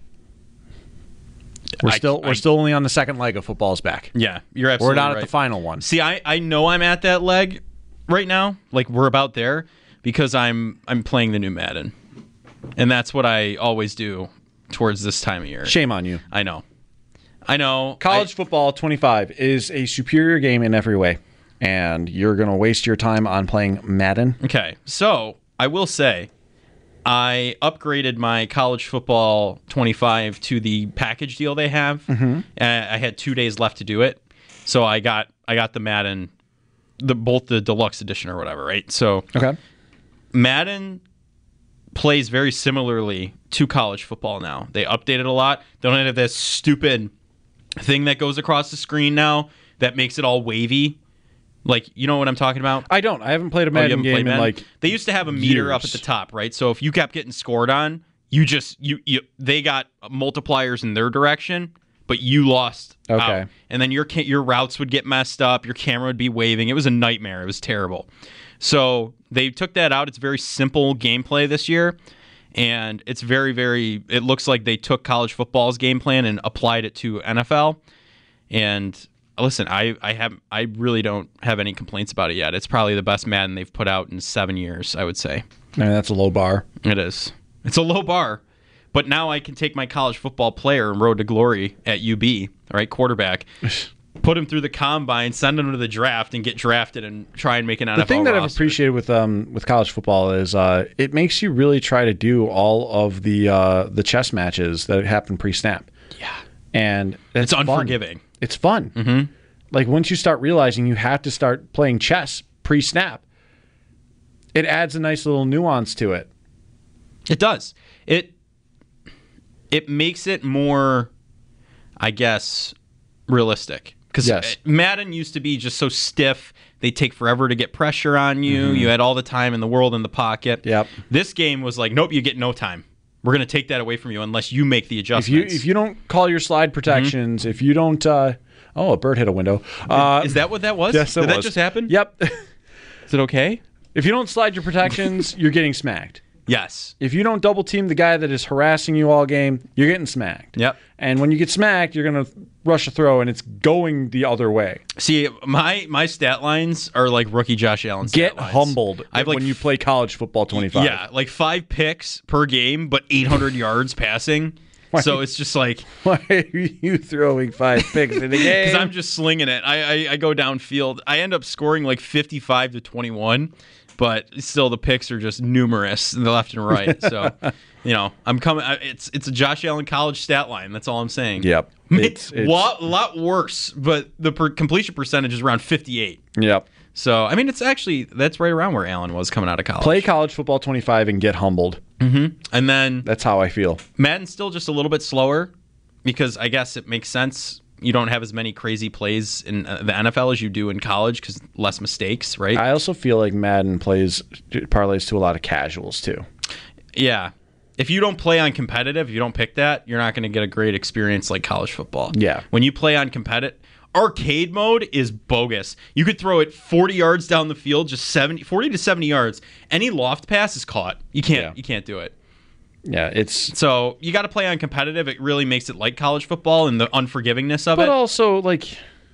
D: we're
F: I,
D: still
F: I,
D: we're still only on the second leg of football's back.
F: Yeah, you're absolutely
D: We're not
F: right.
D: at the final one.
F: See, I, I know I'm at that leg right now. Like we're about there because I'm I'm playing the new Madden, and that's what I always do towards this time of year.
D: Shame on you.
F: I know, I know.
D: College
F: I,
D: football twenty-five is a superior game in every way, and you're going to waste your time on playing Madden.
F: Okay, so I will say, I upgraded my college football twenty-five to the package deal they have.
D: Mm-hmm.
F: And I had two days left to do it, so I got I got the Madden, the both the deluxe edition or whatever, right? So
D: okay,
F: Madden plays very similarly to college football now. They updated a lot. They don't have this stupid thing that goes across the screen now that makes it all wavy. Like, you know what I'm talking about?
D: I don't. I haven't played a Madden
F: oh,
D: game in
F: Madden?
D: like
F: They used to have a meter
D: years.
F: up at the top, right? So if you kept getting scored on, you just you, you they got multipliers in their direction, but you lost.
D: Okay.
F: Out. And then your your routes would get messed up, your camera would be waving. It was a nightmare. It was terrible. So they took that out. It's very simple gameplay this year, and it's very very it looks like they took college football's game plan and applied it to N F L. And listen, I, I have I really don't have any complaints about it yet. It's probably the best Madden they've put out in seven years, I would say.
D: I mean, that's a low bar.
F: It is. It's a low bar. But now I can take my college football player and road to glory at U B, right, quarterback, put him through the combine, send him to the draft, and get drafted and try and make an N F L
D: The thing that
F: roster.
D: I've appreciated with um with college football is uh it makes you really try to do all of the uh the chess matches that happen pre-snap.
F: Yeah.
D: And
F: It's
D: fun.
F: unforgiving.
D: It's fun.
F: Mm-hmm.
D: Like once you start realizing you have to start playing chess pre-snap, it adds a nice little nuance to it.
F: It does. It it makes it more, I guess, realistic. Because
D: yes.
F: Madden used to be just so stiff. They take forever to get pressure on you.
D: Mm-hmm.
F: You had all the time in the world in the pocket.
D: Yep.
F: This game was like, nope, you get no time. We're going to take that away from you unless you make the adjustments.
D: If you if you don't call your slide protections, mm-hmm. if you don't, uh, oh, a bird hit a window. Uh,
F: Is that what that was?
D: Yes,
F: Did
D: it
F: that
D: was.
F: just happen?
D: Yep.
F: Is it okay?
D: If you don't slide your protections, you're getting smacked.
F: Yes.
D: If you don't double team the guy that is harassing you all game, you're getting smacked.
F: Yep.
D: And when you get smacked, you're going to rush a throw, and it's going the other way.
F: See, my my stat lines are like rookie Josh Allen stat
D: Get
F: lines.
D: humbled
F: I have like
D: when you play college football twenty-five.
F: Yeah, like five picks per game, but eight hundred yards passing. So it's just like,
D: why are you throwing five picks in a game?
F: Because I'm just slinging it. I, I I go downfield. I end up scoring like fifty-five to twenty-one, but still the picks are just numerous, the left and right. So, you know, I'm coming. It's it's a Josh Allen college stat line. That's all I'm saying.
D: Yep.
F: It's a lot, lot worse, but the per completion percentage is around fifty-eight.
D: Yep.
F: So, I mean, it's actually, that's right around where Allen was coming out of college.
D: Play college football twenty-five and get humbled.
F: Mm-hmm. And then...
D: That's how I feel.
F: Madden's still just a little bit slower because I guess it makes sense. You don't have as many crazy plays in the N F L as you do in college because less mistakes, right?
D: I also feel like Madden plays parlays to a lot of casuals, too.
F: Yeah. If you don't play on competitive, if you don't pick that, you're not going to get a great experience like college football.
D: Yeah.
F: When you play on competitive... Arcade mode is bogus. You could throw it forty yards down the field, just seventy, forty to seventy yards. Any loft pass is caught. You can't.
D: Yeah.
F: You can't do it.
D: Yeah, it's
F: so you got to play on competitive. It really makes it like college football and the unforgivingness of
D: but
F: it.
D: But also, like,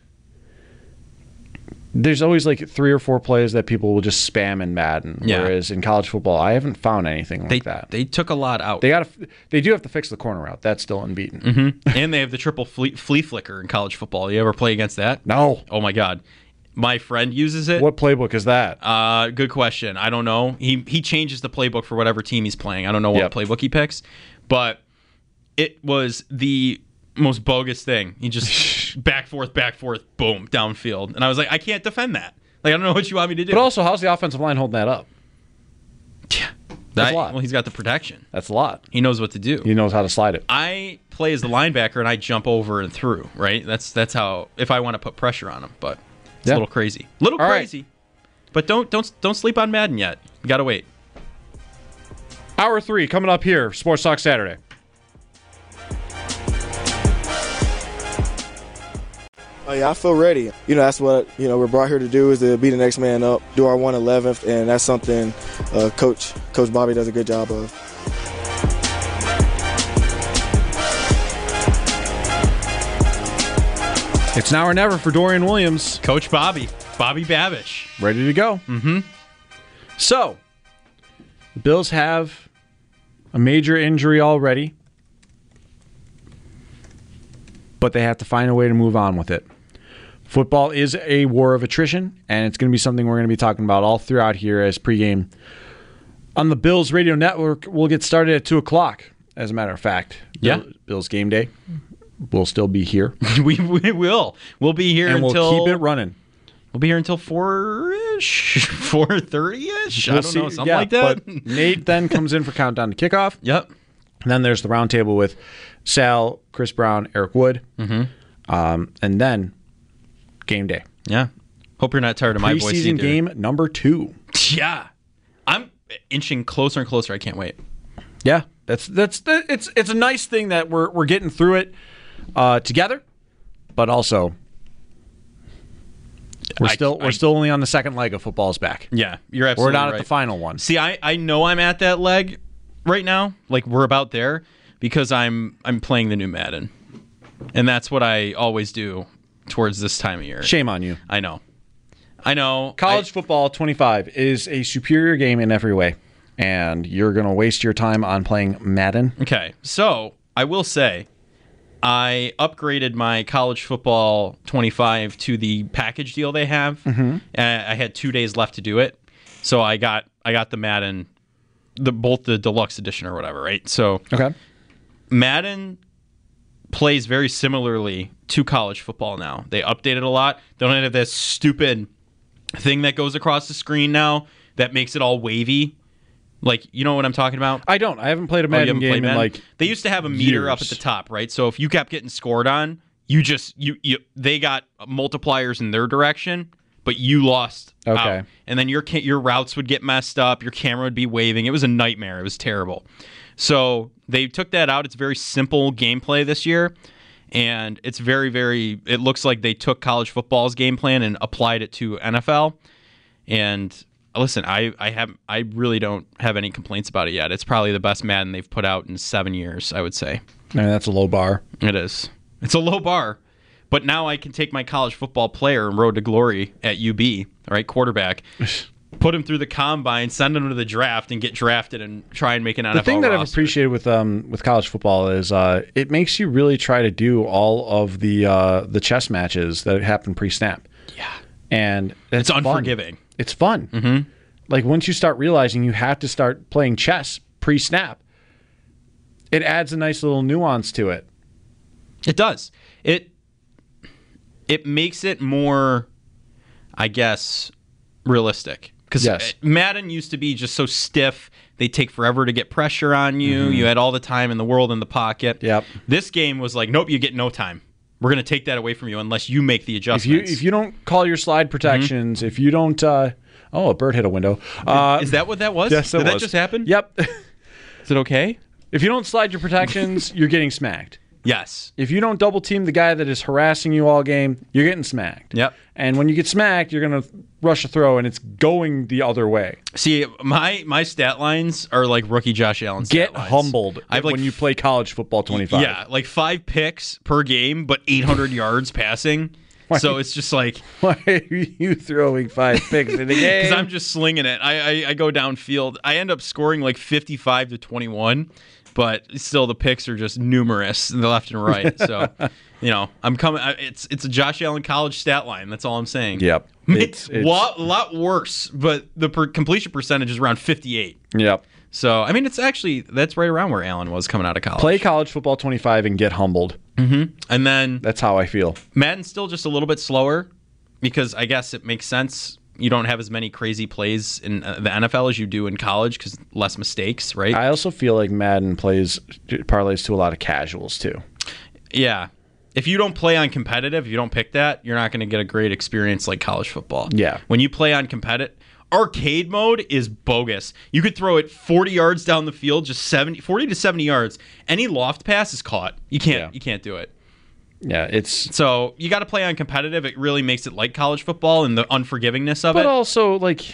D: there's always like three or four plays that people will just spam in Madden.
F: Yeah.
D: Whereas in college football, I haven't found anything like
F: they,
D: that.
F: They took a lot out.
D: They got. They do have to fix the corner route. That's still unbeaten.
F: Mm-hmm. And they have the triple flea, flea flicker in college football. You ever play against that?
D: No.
F: Oh my god. My friend uses it.
D: What playbook is that?
F: Uh, good question. I don't know. He he changes the playbook for whatever team he's playing. I don't know what
D: Yep.
F: playbook he picks, but it was the most bogus thing. He just back forth, back forth, boom, downfield, and I was like, I can't defend that. Like I don't know what you want me to do.
D: But also, how's the offensive line holding that up?
F: Yeah,
D: That's
F: that,
D: a lot.
F: Well, he's got the protection.
D: That's a lot.
F: He knows what to do.
D: He knows how to slide it.
F: I play as the linebacker and I jump over and through. Right. That's that's how if I want to put pressure on him, but. It's
D: Yeah.
F: a little crazy. Little
D: All right.
F: crazy. But don't don't don't sleep on Madden yet. You gotta wait.
D: Hour three coming up here, Sports Talk Saturday.
I: Oh yeah, I feel ready. You know, that's what you know we're brought here to do is to be the next man up, do our one eleventh, and that's something uh, Coach Coach Bobby does a good job of.
D: It's now or never for Dorian Williams.
F: Coach Bobby. Bobby Babish.
D: Ready to go.
F: Mm-hmm.
D: So, the Bills have a major injury already, but they have to find a way to move on with it. Football is a war of attrition, and it's going to be something we're going to be talking about all throughout here as pregame. On the Bills Radio Network, we'll get started at two o'clock, as a matter of fact.
F: Yeah.
D: Bill- Bills game day. We'll still be here.
F: we, we will. We'll be here
D: and
F: until...
D: we'll keep it running.
F: We'll be here until four-ish, four thirty-ish. I
D: We'll
F: don't
D: see.
F: know, something
D: Yeah,
F: like that.
D: But Nate then comes in for Countdown to Kickoff.
F: Yep.
D: And then there's the roundtable with Sal, Chris Brown, Eric Wood.
F: Mm-hmm.
D: Um, and then game day.
F: Yeah. Hope you're not tired of my voice
D: Preseason
F: either.
D: game number two.
F: Yeah. I'm inching closer and closer. I can't wait.
D: Yeah, that's that's it's it's a nice thing that we're we're getting through it uh, together, but also we're
F: I-
D: still
F: I-
D: we're still only on the second leg of football's back.
F: Yeah, you're absolutely
D: We're not
F: right.
D: at the final one.
F: See, I, I know I'm at that leg right now. Like we're about there because I'm I'm playing the new Madden, and that's what I always do towards this time of year.
D: Shame on you.
F: I know, I know.
D: College
F: I,
D: football twenty-five is a superior game in every way, and you're going to waste your time on playing Madden.
F: Okay, so I will say, I upgraded my college football twenty-five to the package deal they have.
D: Mm-hmm.
F: Uh, I had two days left to do it, so I got I got the Madden, the both the deluxe edition or whatever, right? So
D: Okay.
F: Madden plays very similarly to college football now. They update it a lot. They don't have this stupid thing that goes across the screen now that makes it all wavy. Like, you know what I'm talking about?
D: I don't. I haven't played a
F: Oh, you
D: Madden
F: haven't
D: game
F: played
D: in
F: Madden?
D: like
F: They used to have a meter up at
D: years.
F: the top, right? So if you kept getting scored on, you just you, you they got multipliers in their direction, but you lost
D: Okay.
F: out. And then your ca- your routes would get messed up, your camera would be waving. It was a nightmare. It was terrible. So they took that out. It's very simple gameplay this year. And it's very, very, it looks like they took college football's game plan and applied it to N F L. And listen, I, I have I really don't have any complaints about it yet. It's probably the best Madden they've put out in seven years, I would say.
D: I mean, that's a low bar.
F: It is. It's a low bar. But now I can take my college football player and road to glory at U B, all right, quarterback, put him through the combine, send him to the draft, and get drafted and try and make an N F L
D: The thing that
F: roster.
D: I've appreciated with um with college football is uh it makes you really try to do all of the uh the chess matches that happen pre-snap.
F: Yeah.
D: And
F: It's
D: fun.
F: unforgiving.
D: It's fun.
F: Mm-hmm.
D: Like once you start realizing you have to start playing chess pre-snap, it adds a nice little nuance to it.
F: It does. It it makes it more, I guess, realistic. Because
D: Yes.
F: Madden used to be just so stiff. They take forever to get pressure on you.
D: Mhm.
F: You had all the time in the world in the pocket.
D: Yep.
F: This game was like, nope, you get no time. We're going to take that away from you unless you make the
D: If you
F: adjustments.
D: if you don't call your slide protections, if you don't uh oh, a bird hit a window. Uh,
F: Is that what that was?
D: Yes, it
F: Did that
D: was.
F: just happen?
D: Yep.
F: Is it okay?
D: If you don't slide your protections, you're getting smacked.
F: Yes.
D: If you don't double team the guy that is harassing you all game, you're getting smacked.
F: Yep.
D: And when you get smacked, you're going to rush a throw, and it's going the other way.
F: See, my my stat lines are like rookie Josh Allen stat
D: Get
F: lines.
D: humbled
F: I have like
D: when you play college football twenty-five.
F: Yeah, like five picks per game, but eight hundred yards passing. So it's just like,
D: why are you throwing five picks in a game?
F: because I'm just slinging it. I, I I go downfield. I end up scoring like fifty-five to twenty-one, but still the picks are just numerous in the left and right. So, you know, I'm coming. It's it's a Josh Allen college stat line. That's all I'm saying.
D: Yep.
F: It's,
D: It's-
F: a lot, lot worse, but the per completion percentage is around fifty-eight.
D: Yep.
F: So, I mean, it's actually, that's right around where Allen was coming out of college.
D: Play college football twenty-five and get humbled.
F: Mm-hmm. And then
D: That's how I feel.
F: Madden's still just a little bit slower because I guess it makes sense. You don't have as many crazy plays in uh, the N F L as you do in college because less mistakes, right?
D: I also feel like Madden plays parlays to a lot of casuals too.
F: Yeah. If you don't play on competitive, if you don't pick that, you're not going to get a great experience like college football.
D: Yeah.
F: When you play on competitive, arcade mode is bogus. You could throw it forty yards down the field, just seventy, forty to seventy yards. Any loft pass is caught. You can't.
D: Yeah.
F: You can't do it.
D: Yeah, it's
F: So you got to play on competitive. It really makes it like college football and the unforgivingness of
D: but
F: it.
D: also like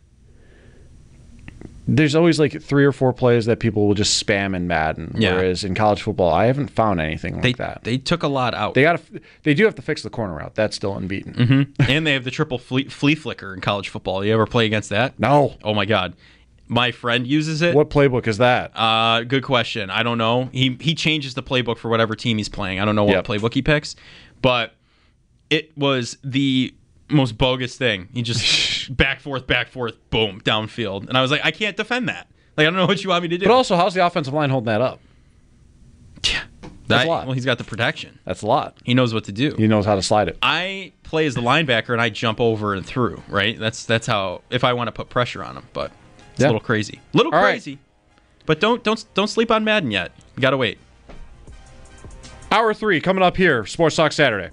D: there's always like three or four plays that people will just spam in Madden.
F: Yeah.
D: Whereas in college football, I haven't found anything like
F: they
D: that.
F: they took a lot out.
D: They got to. They do have to fix the corner route. That's still unbeaten.
F: Mm-hmm. And they have the triple flea, flea flicker in college football. You ever play against that?
D: No.
F: Oh my god, my friend uses it.
D: What playbook is that?
F: Uh, good question. I don't know. He he changes the playbook for whatever team he's playing. I don't know what
D: Yep.
F: playbook he picks, but it was the most bogus thing. He just back forth, back forth, boom, downfield, and I was like, I can't defend that. Like I don't know what you want me to do.
D: But also, how's the offensive line holding that up?
F: yeah,
D: That's
F: that,
D: a lot.
F: well, he's got the protection.
D: That's a lot.
F: He knows what to do.
D: He knows how to slide it.
F: I play as the linebacker and I jump over and through, right? That's that's how if I want to put pressure on him, but it's
D: Yeah.
F: a little crazy. Little
D: All right.
F: crazy. But don't don't don't sleep on Madden yet. You got to wait.
D: Hour three coming up here. Sports Talk Saturday.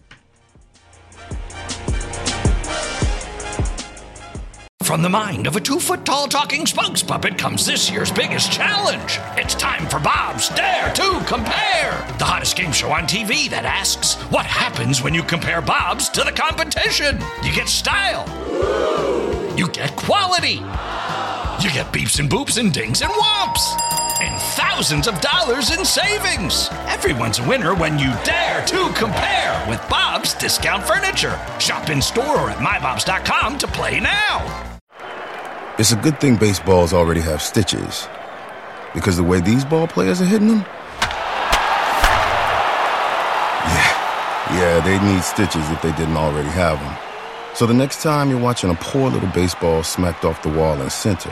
B: From the mind of a two-foot-tall talking spokes puppet comes this year's biggest challenge. It's time for Bob's Dare to Compare, the hottest game show on T V that asks, what happens when you compare Bob's to the competition? You get style. You get quality. You get beeps and boops and dings and whomps. And thousands of dollars in savings. Everyone's a winner when you dare to compare with Bob's Discount Furniture. Shop in store or at my bobs dot com to play now.
A: It's a good thing baseballs already have stitches. Because the way these ball players are hitting them? Yeah, yeah, they need stitches if they didn't already have them. So the next time you're watching a poor little baseball smacked off the wall in center,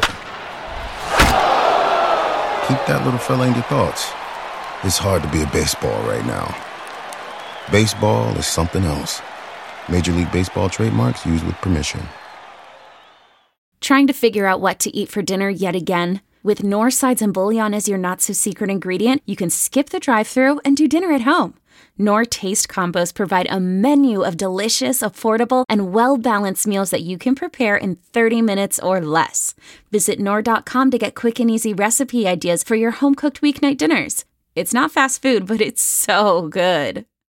A: keep that little fella in your thoughts. It's hard to be a baseball right now. Baseball is something else. Major League Baseball trademarks used with permission.
K: Trying to figure out what to eat for dinner yet again? With Knorr Sides and Bouillon as your not-so-secret ingredient, you can skip the drive-thru and do dinner at home. Knorr Taste Combos provide a menu of delicious, affordable, and well-balanced meals that you can prepare in thirty minutes or less. Visit Knorr dot com to get quick and easy recipe ideas for your home-cooked weeknight dinners. It's not fast food, but it's so good.